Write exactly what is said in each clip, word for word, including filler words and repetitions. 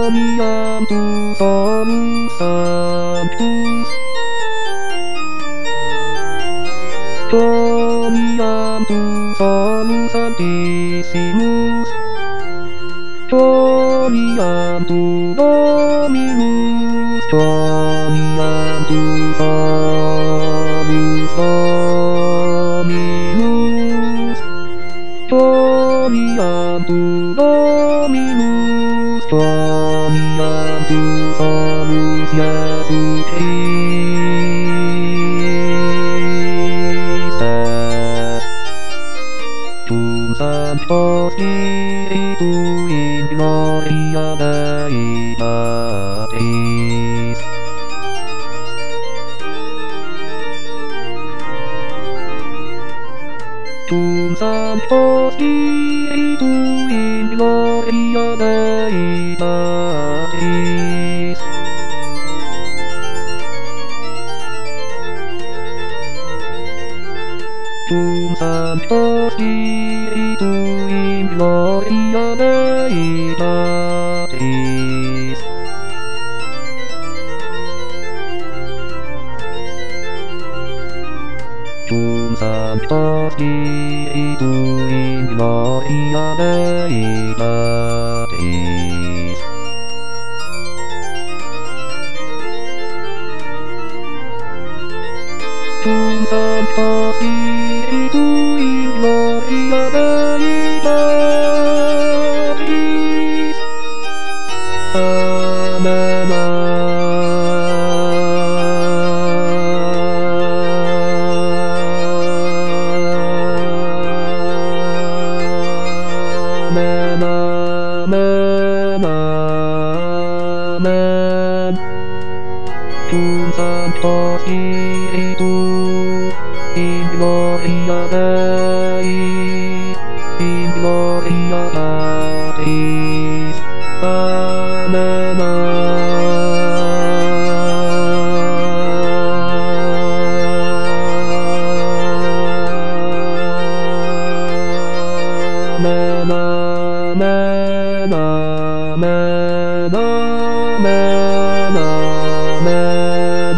Gloria tu solus sanctus. Gloria tu solus sanctissimus. Gloria tu Dominus. Gloria tu solus Dominus. Gloria tu Dominus. Gloria tu solus Iesus Christe. Tum sancto Spiritu in gloria Deitatis. Tum sancto Spiritu in gloria Deitatis. Tum sancto Spiritu in gloria Deitatis. Tum sancto Spiritu in gloria Deitatis. Tum sancto Spiritu in gloria Deitatis. Amen. Amen. Amen. Amen. Tum sancto Spiritu in gloria Dei, in gloria Patris. Amen. Amen. Amen. Amen. Amen. Amen.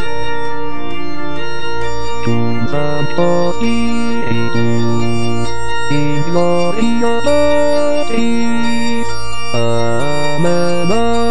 Tum sancto Spiritus in gloria Patris. Amen.